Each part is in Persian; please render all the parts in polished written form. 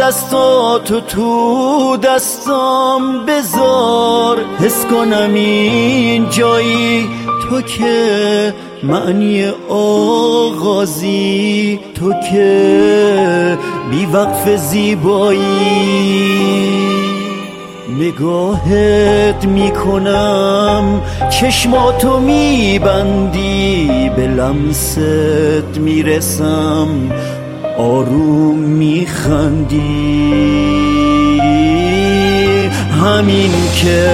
دستاتو تو دستام بذار، حس کنم این جایی تو که معنی آغازی، تو که بی وقف زیبایی. نگاهت میکنم چشماتو میبندی، به لمست میرسم آروم میخندی. همین که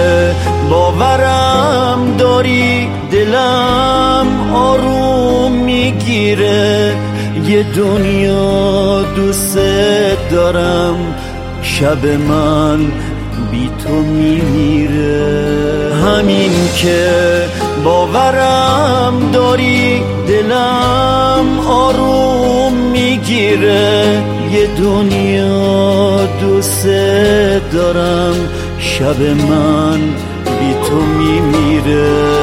باورم داری دلم آروم میگیره، یه دنیا دوست دارم شب من بی تو میمیره. همین که باورم داری دلم آروم میگیره، یه دنیا دوست دارم شب من بی تو میمیره.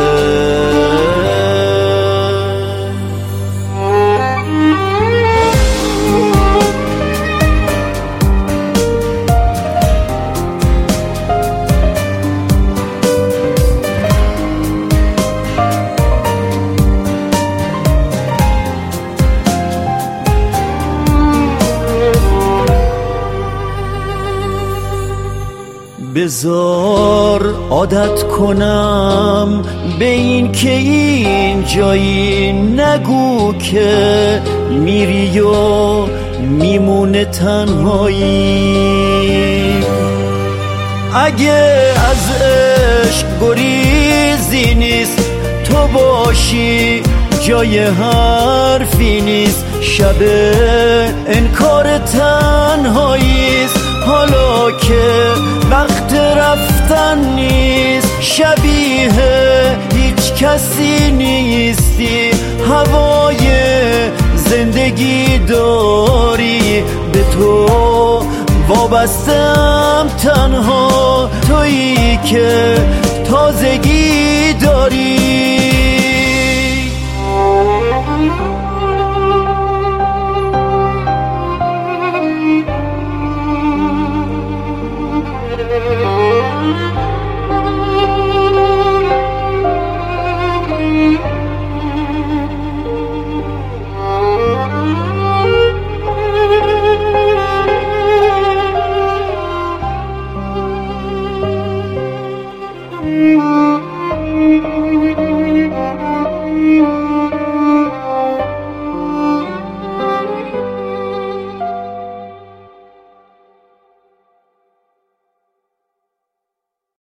بذار عادت کنم به این که این جایی، نگو که میری و میمونه تنهایی. اگه از عشق گریزی نیست تو باشی، جای حرفی نیست، شب انکار تنهاییست. حالا که وقت رفتن نیست، شبیه هیچ کسی نیستی، هوای زندگی داری، به تو وابستم تنها، تویی که تازگی داری. Mm-hmm.